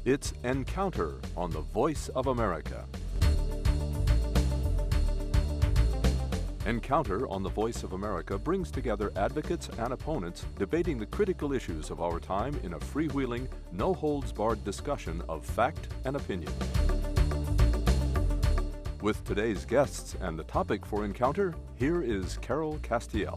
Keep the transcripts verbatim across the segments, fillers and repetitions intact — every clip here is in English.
It's Encounter on the Voice of America. Encounter on the Voice of America brings together advocates and opponents debating the critical issues of our time in a freewheeling, no-holds-barred discussion of fact and opinion. With today's guests and the topic for Encounter, here is Carol Castiel.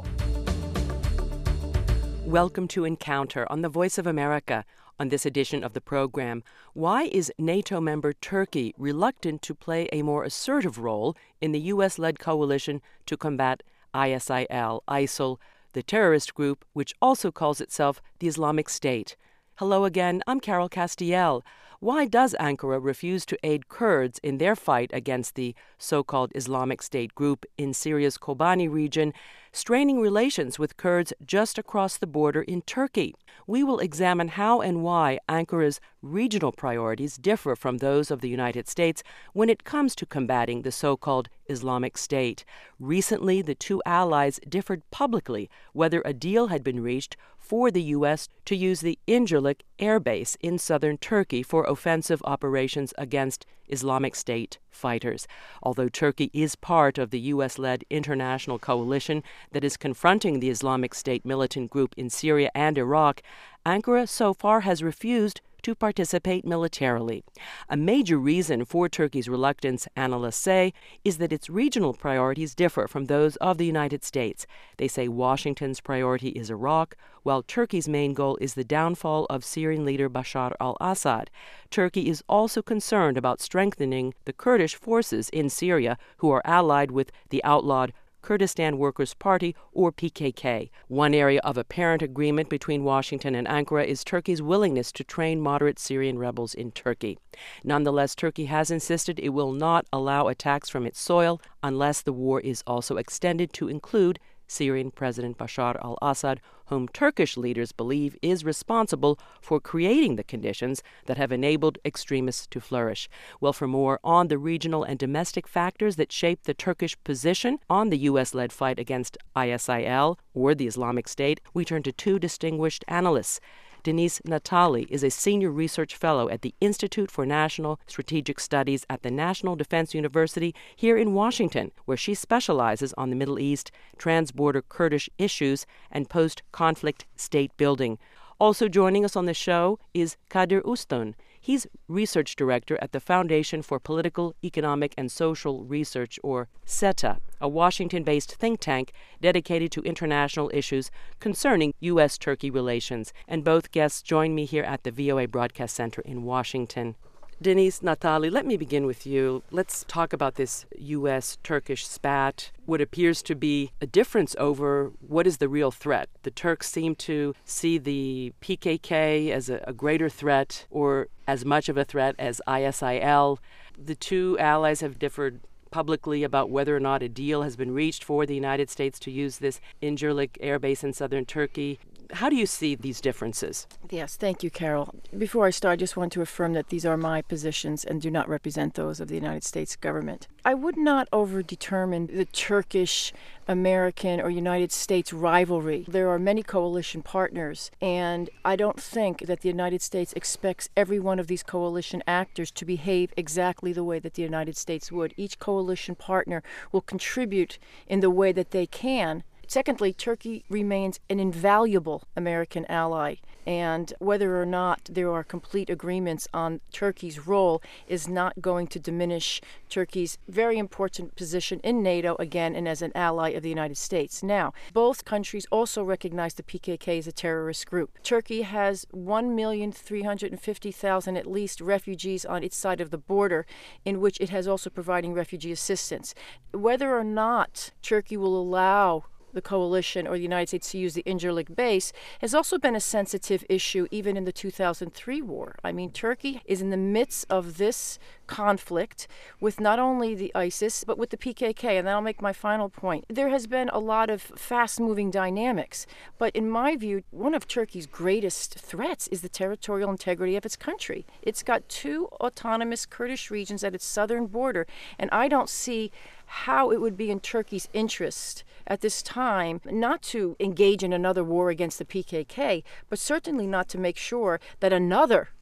Welcome to Encounter on the Voice of America. On this edition of the program, why is NATO member Turkey reluctant to play a more assertive role in the U S-led coalition to combat I S I L, ISIL, the terrorist group which also calls itself the Islamic State? Hello again, I'm Carol Castiel. Why does Ankara refuse to aid Kurds in their fight against the so-called Islamic State group in Syria's Kobani region, straining relations with Kurds just across the border in Turkey? We will examine how and why Ankara's regional priorities differ from those of the United States when it comes to combating the so-called Islamic State. Recently, the two allies differed publicly whether a deal had been reached for the U S to use the Incirlik air base in southern Turkey for offensive operations against Islamic State fighters. Although Turkey is part of the U S-led international coalition that is confronting the Islamic State militant group in Syria and Iraq, Ankara so far has refused to participate militarily. A major reason for Turkey's reluctance, analysts say, is that its regional priorities differ from those of the United States. They say Washington's priority is Iraq, while Turkey's main goal is the downfall of Syrian leader Bashar al-Assad. Turkey is also concerned about strengthening the Kurdish forces in Syria, who are allied with the outlawed Kurdistan Workers' Party, or P K K. One area of apparent agreement between Washington and Ankara is Turkey's willingness to train moderate Syrian rebels in Turkey. Nonetheless, Turkey has insisted it will not allow attacks from its soil unless the war is also extended to include Syrian President Bashar al-Assad, whom Turkish leaders believe is responsible for creating the conditions that have enabled extremists to flourish. Well, for more on the regional and domestic factors that shape the Turkish position on the U S-led fight against I S I L, or the Islamic State, we turn to two distinguished analysts. Denise Natali is a senior research fellow at the Institute for National Strategic Studies at the National Defense University here in Washington, where she specializes on the Middle East, transborder Kurdish issues, and post-conflict state building. Also joining us on the show is Kadir Uston. He's research director at the Foundation for Political, Economic, and Social Research, or SETA, a Washington-based think tank dedicated to international issues concerning U S Turkey relations. And both guests join me here at the V O A Broadcast Center in Washington. Denise Natali, let me begin with you. Let's talk about this U S-Turkish spat, what appears to be a difference over what is the real threat. The Turks seem to see the P K K as a, a greater threat or as much of a threat as I S I L. The two allies have differed publicly about whether or not a deal has been reached for the United States to use this Incirlik air base in southern Turkey. How do you see these differences? Yes, thank you, Carol. Before I start, I just want to affirm that these are my positions and do not represent those of the United States government. I would not overdetermine the Turkish, American, or United States rivalry. There are many coalition partners, and I don't think that the United States expects every one of these coalition actors to behave exactly the way that the United States would. Each coalition partner will contribute in the way that they can. Secondly, Turkey remains an invaluable American ally, and whether or not there are complete agreements on Turkey's role is not going to diminish Turkey's very important position in NATO, again, and as an ally of the United States. Now, both countries also recognize the P K K as a terrorist group. Turkey has one million three hundred fifty thousand at least refugees on its side of the border, in which it has also providing refugee assistance. Whether or not Turkey will allow the coalition or the United States to use the Incirlik base has also been a sensitive issue even in the two thousand three war. I mean, Turkey is in the midst of this conflict with not only the ISIS, but with the P K K, and then I'll make my final point. There has been a lot of fast-moving dynamics, but in my view, one of Turkey's greatest threats is the territorial integrity of its country. It's got two autonomous Kurdish regions at its southern border, and I don't see how it would be in Turkey's interest at this time not to engage in another war against the P K K, but certainly not to make sure that another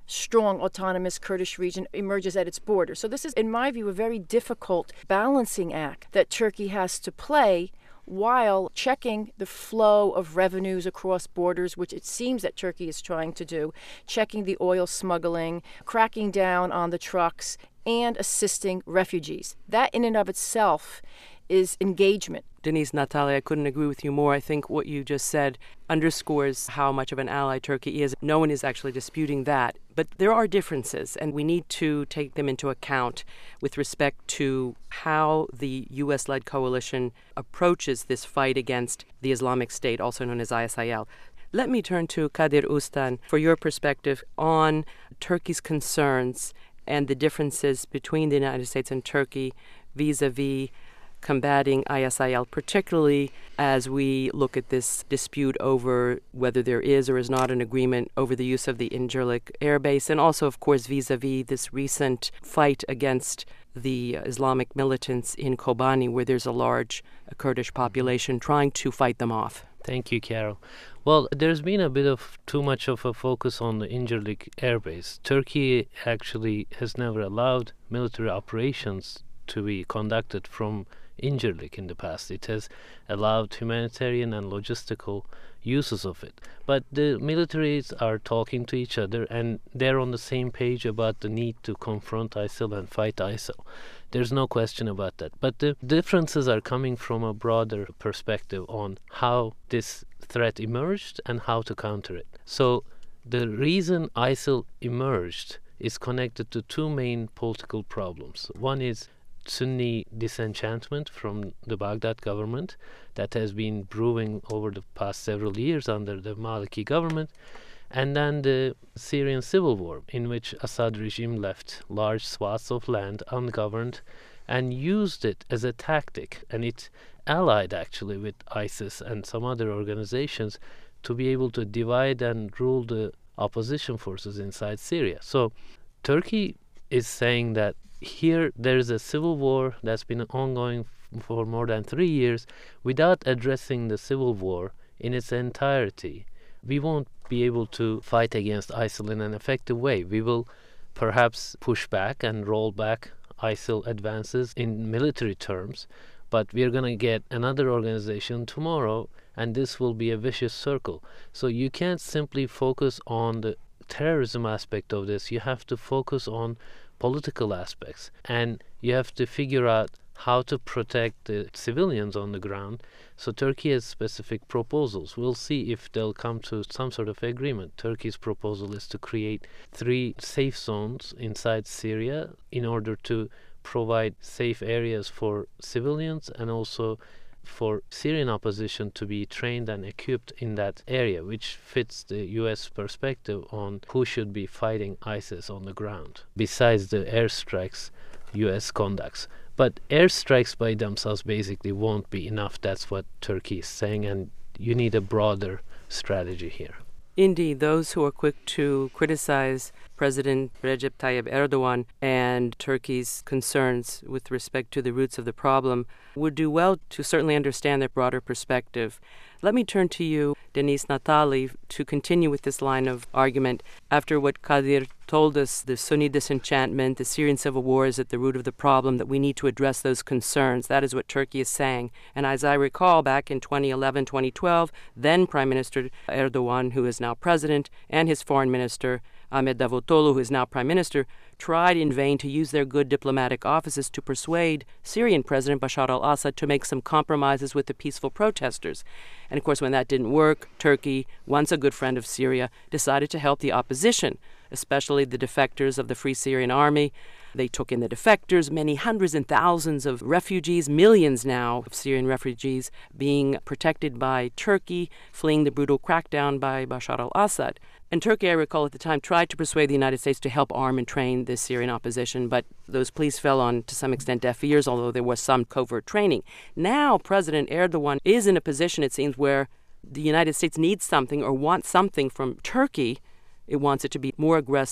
strong autonomous Kurdish region emerges at its border. So this is, in my view, a very difficult balancing act that Turkey has to play while checking the flow of revenues across borders, which it seems that Turkey is trying to do, checking the oil smuggling, cracking down on the trucks, and assisting refugees. That in and of itself is engagement. Denise Natali, I couldn't agree with you more. I think what you just said underscores how much of an ally Turkey is. No one is actually disputing that. But there are differences, and we need to take them into account with respect to how the U S-led coalition approaches this fight against the Islamic State, also known as I S I L. Let me turn to Kadir Ustan for your perspective on Turkey's concerns and the differences between the United States and Turkey vis-a-vis combating I S I L, particularly as we look at this dispute over whether there is or is not an agreement over the use of the Incirlik air base, and also, of course, vis-a-vis this recent fight against the Islamic militants in Kobani, where there's a large Kurdish population trying to fight them off. Thank you, Carol. Well, there's been a bit of too much of a focus on the Incirlik air base. Turkey actually has never allowed military operations to be conducted from Incirlik in the past. It has allowed humanitarian and logistical uses of it. But the militaries are talking to each other, and they're on the same page about the need to confront ISIL and fight ISIL. There's no question about that. But the differences are coming from a broader perspective on how this threat emerged and how to counter it. So the reason ISIL emerged is connected to two main political problems. One is Sunni disenchantment from the Baghdad government that has been brewing over the past several years under the Maliki government, and then the Syrian civil war, in which Assad regime left large swaths of land ungoverned and used it as a tactic, and it allied actually with ISIS and some other organizations to be able to divide and rule the opposition forces inside Syria. So Turkey is saying that here there is a civil war that's been ongoing f- for more than three years. Without addressing the civil war in its entirety, we won't be able to fight against ISIL in an effective way. We will perhaps push back and roll back ISIL advances in military terms, but we're going to get another organization tomorrow, and this will be a vicious circle. So you can't simply focus on the terrorism aspect of this. You have to focus on political aspects, and you have to figure out how to protect the civilians on the ground. So Turkey has specific proposals. We'll see if they'll come to some sort of agreement. Turkey's proposal is to create three safe zones inside Syria in order to provide safe areas for civilians and also for Syrian opposition to be trained and equipped in that area, which fits the U S perspective on who should be fighting ISIS on the ground, besides the airstrikes U S conducts. But airstrikes by themselves basically won't be enough. That's what Turkey is saying, and you need a broader strategy here. Indeed, those who are quick to criticize President Recep Tayyip Erdogan and Turkey's concerns with respect to the roots of the problem would do well to certainly understand their broader perspective. Let me turn to you, Denise Natali, to continue with this line of argument. After what Kadir told us, the Sunni disenchantment, the Syrian civil war is at the root of the problem, that we need to address those concerns. That is what Turkey is saying. And as I recall, back in twenty eleven, twenty twelve, then Prime Minister Erdogan, who is now president, and his foreign minister, Ahmet Davutoglu, who is now prime minister, tried in vain to use their good diplomatic offices to persuade Syrian President Bashar al-Assad to make some compromises with the peaceful protesters. And of course, when that didn't work, Turkey, once a good friend of Syria, decided to help the opposition, especially the defectors of the Free Syrian Army. They took in the defectors, many hundreds and thousands of refugees, millions now of Syrian refugees being protected by Turkey, fleeing the brutal crackdown by Bashar al-Assad. And Turkey, I recall at the time, tried to persuade the United States to help arm and train the Syrian opposition, but those pleas fell on, to some extent, deaf ears, although there was some covert training. Now President Erdogan is in a position, it seems, where the United States needs something or wants something from Turkey. It wants it to be more aggressive,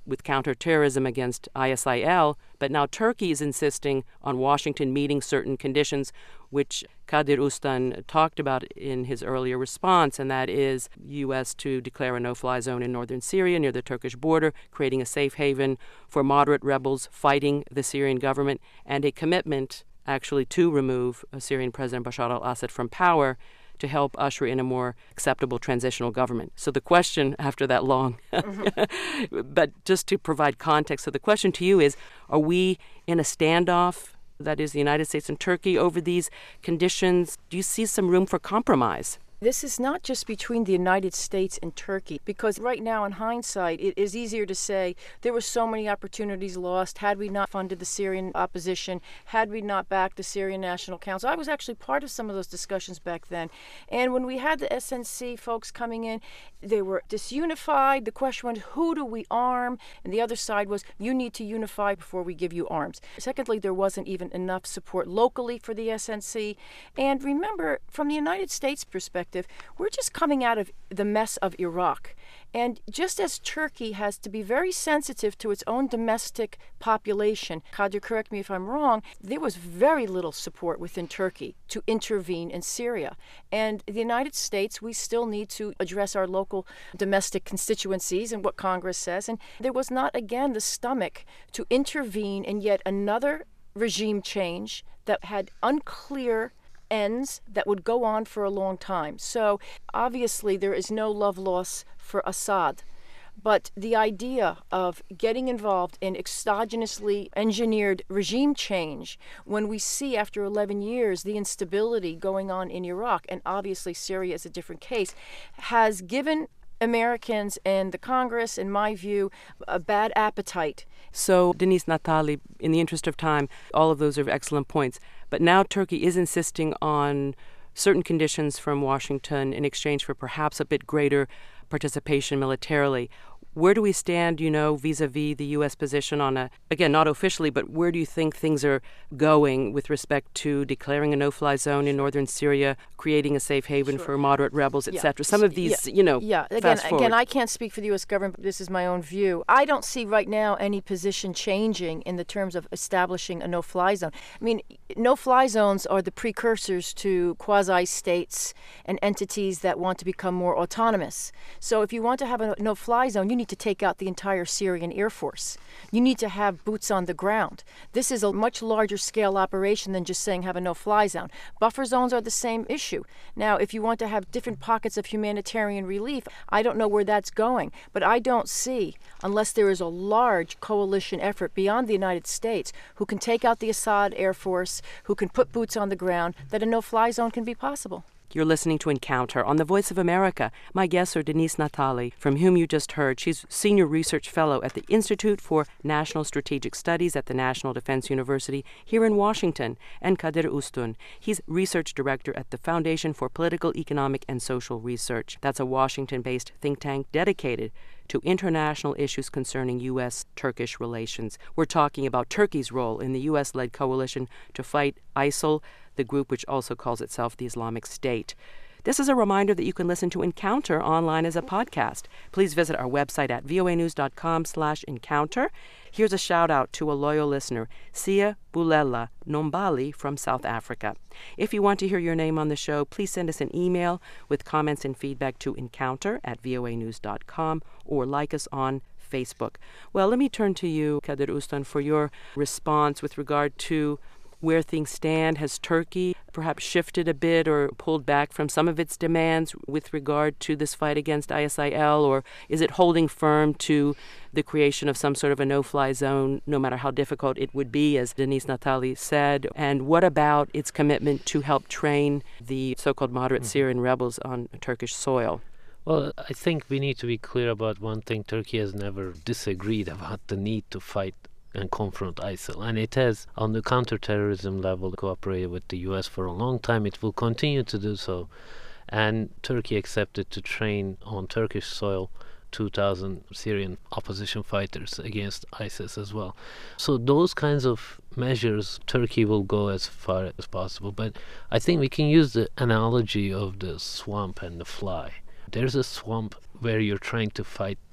with counterterrorism against I S I L, but now Turkey is insisting on Washington meeting certain conditions, which Kadir Ustan talked about in his earlier response, and that is U S to declare a no-fly zone in northern Syria near the Turkish border, creating a safe haven for moderate rebels fighting the Syrian government, and a commitment actually to remove Syrian President Bashar al-Assad from power to help usher in a more acceptable transitional government. So the question after that long, mm-hmm. but just to provide context, so the question to you is, are we in a standoff, that is the United States and Turkey, over these conditions? Do you see some room for compromise? This is not just between the United States and Turkey, because right now, in hindsight, it is easier to say there were so many opportunities lost had we not funded the Syrian opposition, had we not backed the Syrian National Council. I was actually part of some of those discussions back then. And when we had the S N C folks coming in, they were disunified. The question was, who do we arm? And the other side was, you need to unify before we give you arms. Secondly, there wasn't even enough support locally for the S N C. And remember, from the United States perspective, we're just coming out of the mess of Iraq. And just as Turkey has to be very sensitive to its own domestic population, Kadir, correct me if I'm wrong, there was very little support within Turkey to intervene in Syria. And the United States, we still need to address our local domestic constituencies and what Congress says. And there was not, again, the stomach to intervene in yet another regime change that had unclear ends that would go on for a long time. So obviously there is no love loss for Assad. But the idea of getting involved in exogenously engineered regime change when we see after eleven years the instability going on in Iraq, and obviously Syria is a different case, has given Americans and the Congress, in my view, a bad appetite. So, Denise Natali, in the interest of time, all of those are excellent points. But now Turkey is insisting on certain conditions from Washington in exchange for perhaps a bit greater participation militarily. Where do we stand, you know, vis-a-vis the U S position on a, again, not officially, but where do you think things are going with respect to declaring a no-fly zone in northern Syria, creating a safe haven Sure. for moderate rebels, et Yeah. cetera? Some of these, yeah. you know, yeah. Again, fast forward. again, I can't speak for the U S government, but this is my own view. I don't see right now any position changing in the terms of establishing a no-fly zone. I mean, no-fly zones are the precursors to quasi-states and entities that want to become more autonomous. So if you want to have a no-fly zone, you need to take out the entire Syrian Air Force. You need to have boots on the ground. This is a much larger scale operation than just saying have a no-fly zone. Buffer zones are the same issue. Now, if you want to have different pockets of humanitarian relief, I don't know where that's going, but I don't see, unless there is a large coalition effort beyond the United States who can take out the Assad Air Force, who can put boots on the ground, that a no-fly zone can be possible. You're listening to Encounter on the Voice of America. My guests are Denise Natali, from whom you just heard. She's Senior Research Fellow at the Institute for National Strategic Studies at the National Defense University here in Washington, and Kadir Ustan. He's Research Director at the Foundation for Political, Economic, and Social Research. That's a Washington-based think tank dedicated to international issues concerning U S Turkish relations. We're talking about Turkey's role in the U S-led coalition to fight ISIL, the group which also calls itself the Islamic State. This is a reminder that you can listen to Encounter online as a podcast. Please visit our website at voanews.com slash encounter. Here's a shout out to a loyal listener, Sia Bulela Nombali from South Africa. If you want to hear your name on the show, please send us an email with comments and feedback to encounter at voanews dot com or like us on Facebook. Well, let me turn to you, Kadir Ustan, for your response with regard to where things stand. Has Turkey perhaps shifted a bit or pulled back from some of its demands with regard to this fight against I S I L, or is it holding firm to the creation of some sort of a no-fly zone, no matter how difficult it would be, as Denise Natali said? And what about its commitment to help train the so-called moderate mm-hmm. Syrian rebels on Turkish soil? Well, I think we need to be clear about one thing. Turkey has never disagreed about the need to fight and confront ISIL. And it has, on the counterterrorism level, cooperated with the U S for a long time. It will continue to do so. And Turkey accepted to train on Turkish soil two thousand Syrian opposition fighters against ISIS as well. So those kinds of measures, Turkey will go as far as possible. But I think we can use the analogy of the swamp and the fly. There's a swamp where you're trying to fight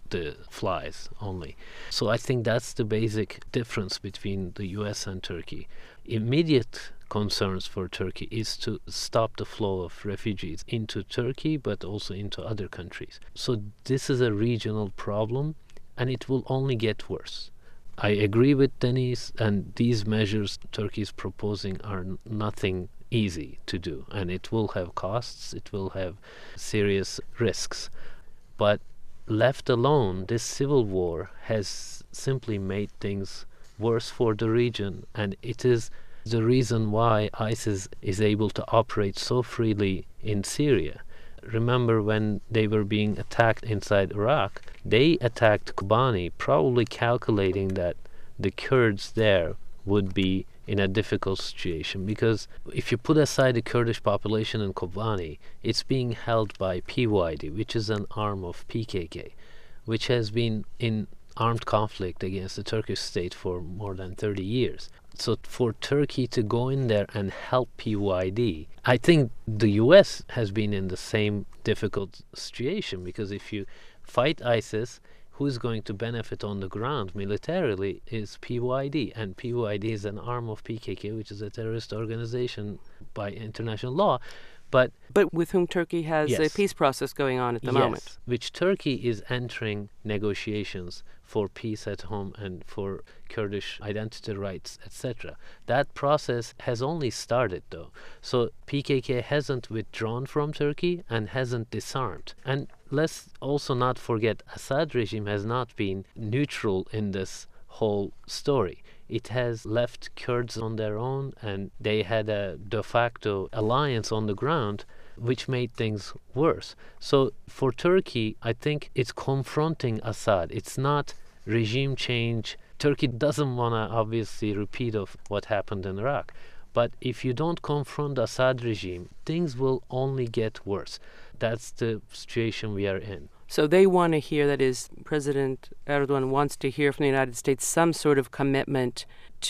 the flies only. So I think that's the basic difference between the U S and Turkey. Immediate concerns for Turkey is to stop the flow of refugees into Turkey, but also into other countries. So this is a regional problem, and it will only get worse. I agree with Denise, and these measures Turkey is proposing are n- nothing easy to do, and it will have costs, it will have serious risks. But left alone, this civil war has simply made things worse for the region, and it is the reason why ISIS is able to operate so freely in Syria. Remember when they were being attacked inside Iraq, they attacked Kobani, probably calculating that the Kurds there would be in a difficult situation, because if you put aside the Kurdish population in Kobani, it's being held by P Y D, which is an arm of P K K, which has been in armed conflict against the Turkish state for more than thirty years. So for Turkey to go in there and help P Y D, I think the U S has been in the same difficult situation, because if you fight ISIS, who is going to benefit on the ground militarily is P Y D, and P Y D is an arm of P K K, which is a terrorist organization by international law. But but with whom Turkey has yes. a peace process going on at the yes, moment. Which Turkey is entering negotiations for peace at home and for Kurdish identity rights, et cetera. That process has only started, though. So P K K hasn't withdrawn from Turkey and hasn't disarmed. And let's also not forget, Assad regime has not been neutral in this whole story. It has left Kurds on their own, and they had a de facto alliance on the ground, which made things worse. So for Turkey, I think it's confronting Assad. It's not regime change. Turkey doesn't want to obviously repeat of what happened in Iraq. But if you don't confront Assad regime, things will only get worse. That's the situation we are in. So they want to hear, that is, President Erdogan wants to hear from the United States some sort of commitment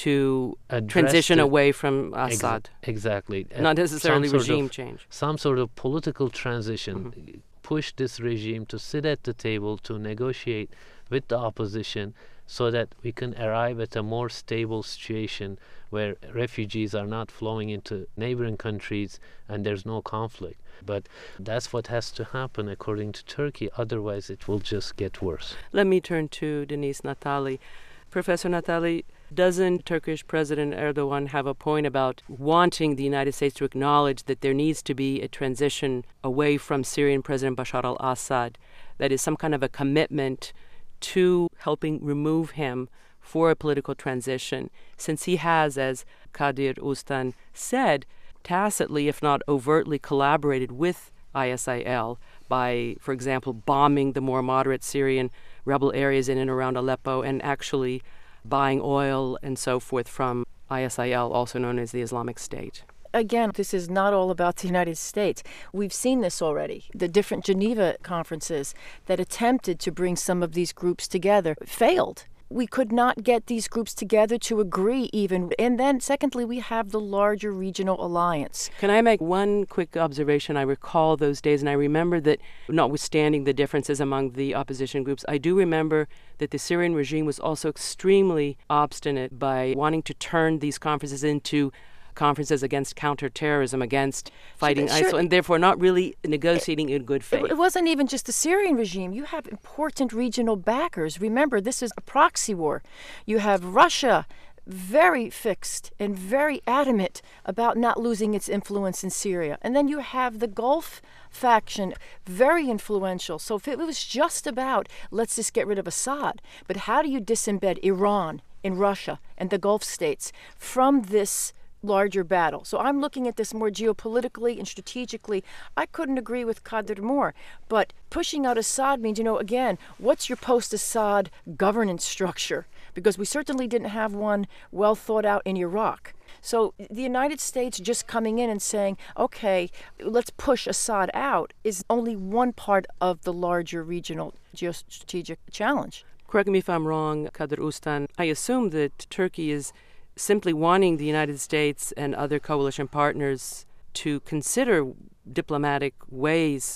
to Address transition the, away from Assad. Exa- exactly. Not necessarily some regime of, change. Some sort of political transition. Mm-hmm. Push this regime to sit at the table to negotiate with the opposition so that we can arrive at a more stable situation where refugees are not flowing into neighboring countries and there's no conflict. But that's what has to happen according to Turkey. Otherwise, it will just get worse. Let me turn to Denise Natali. Professor Natali, doesn't Turkish President Erdogan have a point about wanting the United States to acknowledge that there needs to be a transition away from Syrian President Bashar al-Assad? That is, some kind of a commitment to helping remove him for a political transition, since he has, as Kadir Ustan said, tacitly, if not overtly, collaborated with I S I L by, for example, bombing the more moderate Syrian rebel areas in and around Aleppo and actually buying oil and so forth from I S I L, also known as the Islamic State. Again, this is not all about the United States. We've seen this already. The different Geneva conferences that attempted to bring some of these groups together failed. We could not get these groups together to agree even. And then, secondly, we have the larger regional alliance. Can I make one quick observation? I recall those days, and I remember that, notwithstanding the differences among the opposition groups, I do remember that the Syrian regime was also extremely obstinate by wanting to turn these conferences into conferences against counterterrorism, against fighting sure, ISIL, and therefore not really negotiating it, in good faith. It wasn't even just the Syrian regime. You have important regional backers. Remember, this is a proxy war. You have Russia, very fixed and very adamant about not losing its influence in Syria. And then you have the Gulf faction, very influential. So if it was just about, let's just get rid of Assad, but how do you disembed Iran and Russia and the Gulf states from this larger battle? So I'm looking at this more geopolitically and strategically. I couldn't agree with Kadir more. But pushing out Assad means, you know, again, what's your post-Assad governance structure? Because we certainly didn't have one well thought out in Iraq. So the United States just coming in and saying, okay, let's push Assad out is only one part of the larger regional geostrategic challenge. Correct me if I'm wrong, Kadir Ustan. I assume that Turkey is simply wanting the United States and other coalition partners to consider diplomatic ways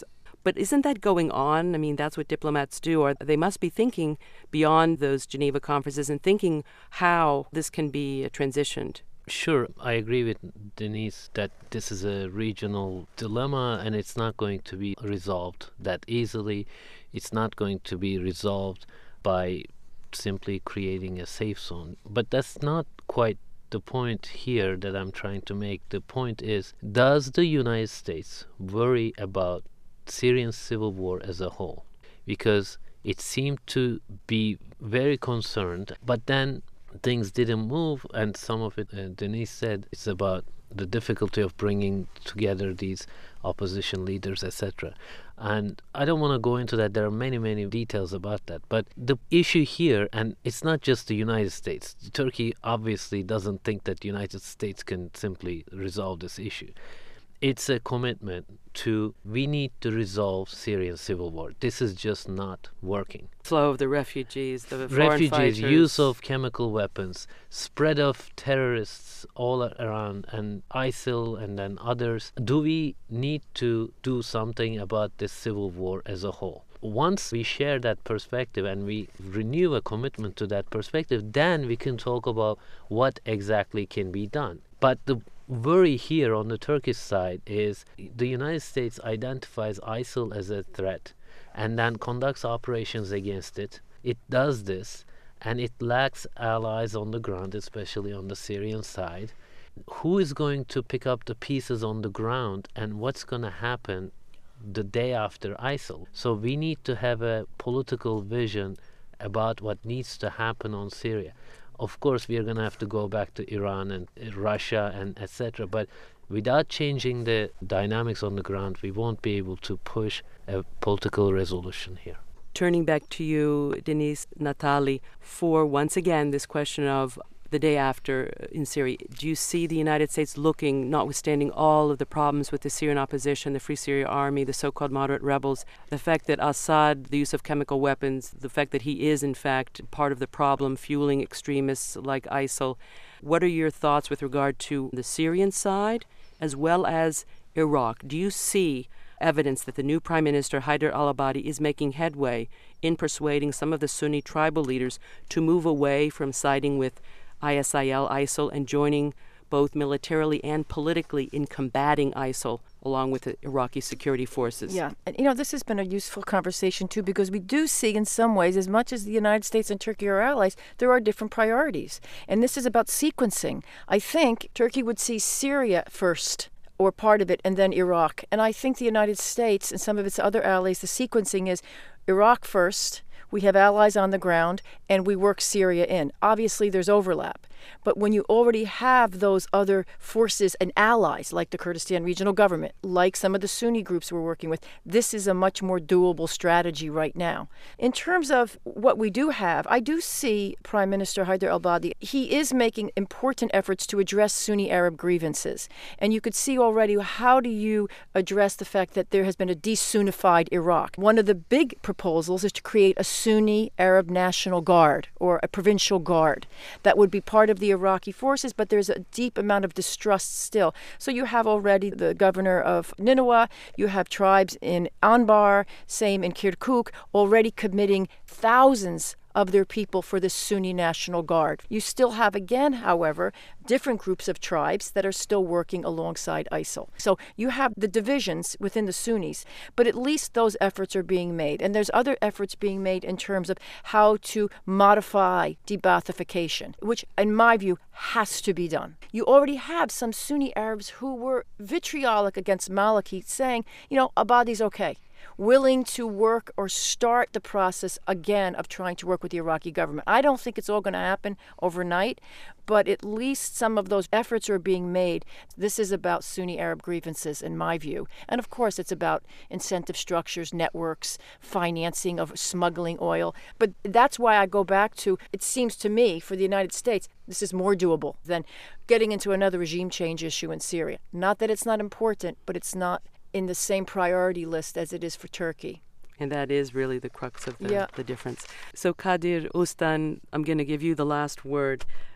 But isn't that going on? I mean, that's what diplomats do. Or they must be thinking beyond those Geneva conferences and thinking how this can be transitioned. Sure, I agree with Denise that this is a regional dilemma and it's not going to be resolved that easily. It's not going to be resolved by simply creating a safe zone. But that's not quite the point here that I'm trying to make. The point is, does the United States worry about Syrian civil war as a whole? Because it seemed to be very concerned, but then things didn't move, and some of it, uh, Denise said, it's about the difficulty of bringing together these opposition leaders, et cetera. And I don't want to go into that. There are many, many details about that. But the issue here, and it's not just the United States. Turkey obviously doesn't think that the United States can simply resolve this issue. It's a commitment to, we need to resolve Syrian civil war. This is just not working. Flow of the refugees, the foreign Refugees, fighters. use of chemical weapons, spread of terrorists all around, and ISIL and then others. Do we need to do something about this civil war as a whole? Once we share that perspective and we renew a commitment to that perspective, then we can talk about what exactly can be done. But the worry here on the Turkish side is the United States identifies ISIL as a threat and then conducts operations against it. It does this, and it lacks allies on the ground, especially on the Syrian side. Who is going to pick up the pieces on the ground, and what's going to happen the day after ISIL? So we need to have a political vision about what needs to happen on Syria. Of course, we are going to have to go back to Iran and Russia and et cetera. But without changing the dynamics on the ground, we won't be able to push a political resolution here. Turning back to you, Denise, Natali, for once again this question of the day after in Syria, do you see the United States looking, notwithstanding all of the problems with the Syrian opposition, the Free Syria Army, the so-called moderate rebels, the fact that Assad, the use of chemical weapons, the fact that he is in fact part of the problem, fueling extremists like ISIL? What are your thoughts with regard to the Syrian side as well as Iraq? Do you see evidence that the new Prime Minister, Haider al-Abadi, is making headway in persuading some of the Sunni tribal leaders to move away from siding with I S I L, ISIL, and joining both militarily and politically in combating ISIL along with the Iraqi security forces? Yeah, and you know, this has been a useful conversation too, because we do see in some ways, as much as the United States and Turkey are allies, there are different priorities. And this is about sequencing. I think Turkey would see Syria first, or part of it, and then Iraq. And I think the United States and some of its other allies, the sequencing is Iraq first, we have allies on the ground, and we work Syria in. Obviously, there's overlap. But when you already have those other forces and allies, like the Kurdistan Regional Government, like some of the Sunni groups we're working with, this is a much more doable strategy right now. In terms of what we do have, I do see Prime Minister Haider al-Abadi. He is making important efforts to address Sunni Arab grievances. And you could see already, how do you address the fact that there has been a de-Sunnified Iraq? One of the big proposals is to create a Sunni Arab National Guard, or a provincial guard, that would be part of the Iraqi forces, but there's a deep amount of distrust still. So you have already the governor of Nineveh, you have tribes in Anbar, same in Kirkuk, already committing thousands of their people for the Sunni National Guard. You still have, again, however, different groups of tribes that are still working alongside ISIL. So you have the divisions within the Sunnis, but at least those efforts are being made. And there's other efforts being made in terms of how to modify de-Baathification, which, in my view, has to be done. You already have some Sunni Arabs who were vitriolic against Maliki, saying, you know, Abadi's okay, willing to work or start the process again of trying to work with the Iraqi government. I don't think it's all going to happen overnight, but at least some of those efforts are being made. This is about Sunni Arab grievances, in my view. And of course, it's about incentive structures, networks, financing of smuggling oil. But that's why I go back to, it seems to me, for the United States, this is more doable than getting into another regime change issue in Syria. Not that it's not important, but it's not in the same priority list as it is for Turkey. And that is really the crux of the, yeah. the difference. So Kadir Ustan, I'm going to give you the last word.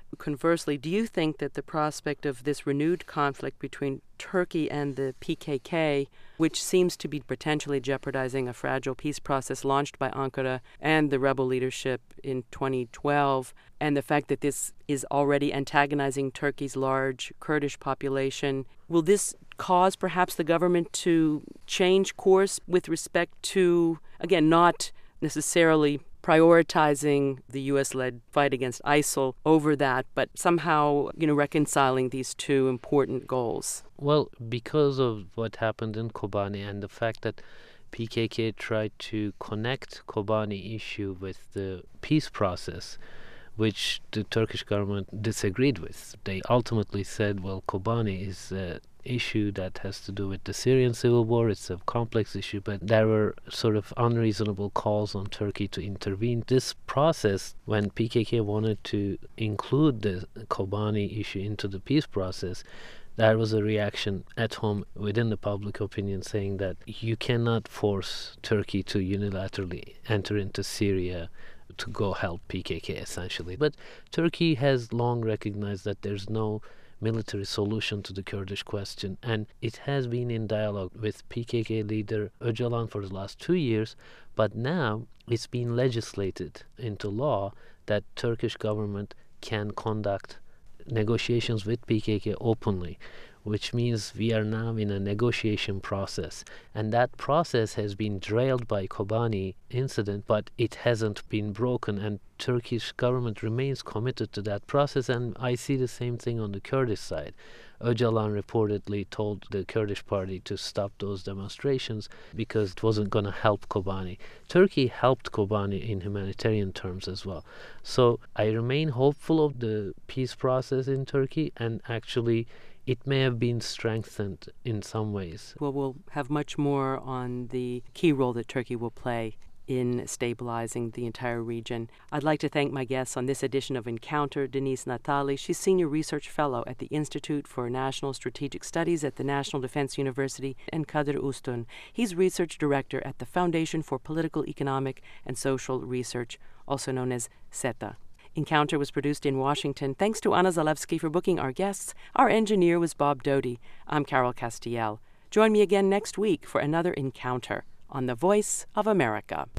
Conversely, do you think that the prospect of this renewed conflict between Turkey and the P K K, which seems to be potentially jeopardizing a fragile peace process launched by Ankara and the rebel leadership in twenty twelve, and the fact that this is already antagonizing Turkey's large Kurdish population, will this cause perhaps the government to change course with respect to, again, not necessarily prioritizing the U S-led fight against ISIL over that, but somehow, you know, reconciling these two important goals? Well, because of what happened in Kobani and the fact that P K K tried to connect Kobani issue with the peace process, which the Turkish government disagreed with. They ultimately said, well, Kobani is an issue that has to do with the Syrian civil war. It's a complex issue, but there were sort of unreasonable calls on Turkey to intervene. This process, when P K K wanted to include the Kobani issue into the peace process, there was a reaction at home within the public opinion saying that you cannot force Turkey to unilaterally enter into Syria to go help P K K, essentially. But Turkey has long recognized that there's no military solution to the Kurdish question, and it has been in dialogue with P K K leader Öcalan for the last two years, but now it's been legislated into law that Turkish government can conduct negotiations with P K K openly, which means we are now in a negotiation process. And that process has been derailed by Kobani incident, but it hasn't been broken, and Turkish government remains committed to that process. And I see the same thing on the Kurdish side. Öcalan reportedly told the Kurdish party to stop those demonstrations because it wasn't going to help Kobani. Turkey helped Kobani in humanitarian terms as well. So I remain hopeful of the peace process in Turkey, and actually it may have been strengthened in some ways. Well, we'll have much more on the key role that Turkey will play in stabilizing the entire region. I'd like to thank my guests on this edition of Encounter, Denise Natali. She's Senior Research Fellow at the Institute for National Strategic Studies at the National Defense University, and Kadir Ustun. He's Research Director at the Foundation for Political, Economic, and Social Research, also known as SETA. Encounter was produced in Washington. Thanks to Anna Zalewski for booking our guests. Our engineer was Bob Doty. I'm Carol Castiel. Join me again next week for another Encounter on The Voice of America.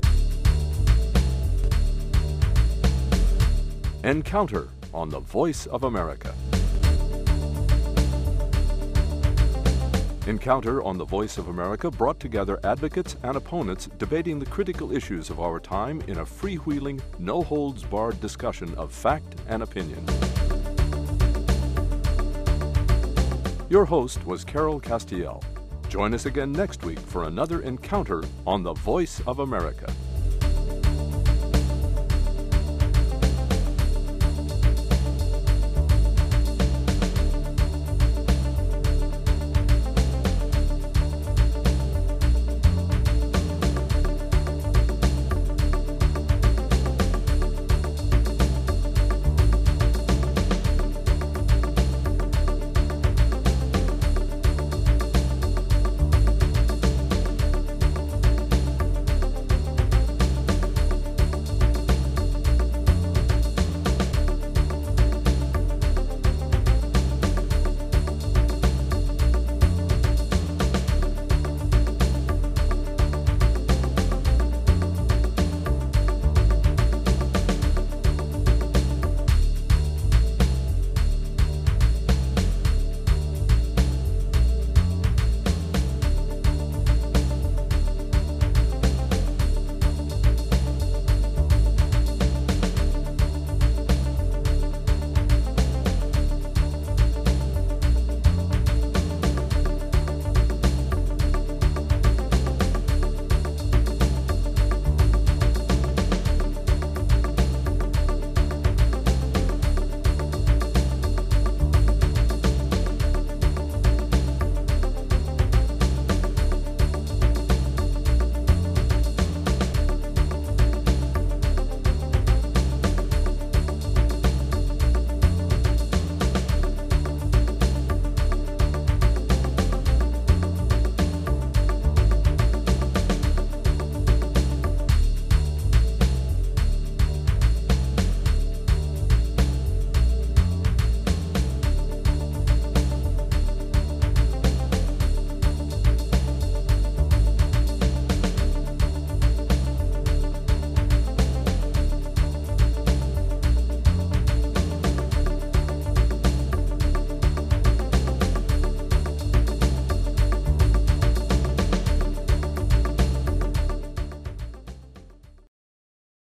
Encounter on The Voice of America. Encounter on The Voice of America brought together advocates and opponents debating the critical issues of our time in a freewheeling, no-holds-barred discussion of fact and opinion. Your host was Carol Castiel. Join us again next week for another Encounter on The Voice of America.